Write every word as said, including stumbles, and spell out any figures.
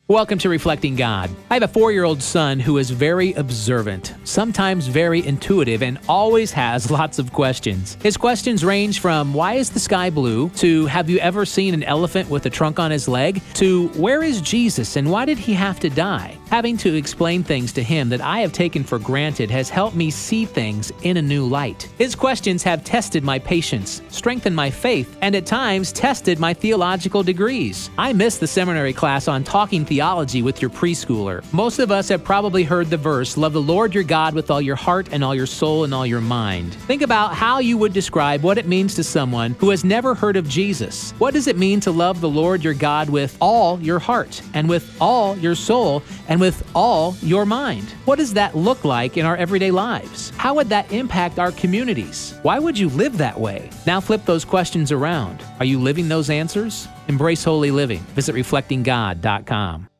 Welcome to Reflecting God. I have a four-year-old son who is very observant, sometimes very intuitive, and always has lots of questions. His questions range from, why is the sky blue, to have you ever seen an elephant with a trunk on his leg, to where is Jesus and why did he have to die? Having to explain things to him that I have taken for granted has helped me see things in a new light. His questions have tested my patience, strengthened my faith, and at times tested my theological degrees. I missed the seminary class on talking theology with your preschooler. Most of us have probably heard the verse, love the Lord your God with all your heart and all your soul and all your mind. Think about how you would describe what it means to someone who has never heard of Jesus. What does it mean to love the Lord your God with all your heart and with all your soul and with all your mind? What does that look like in our everyday lives? How would that impact our communities? Why would you live that way? Now flip those questions around. Are you living those answers? Embrace holy living. Visit reflecting god dot com.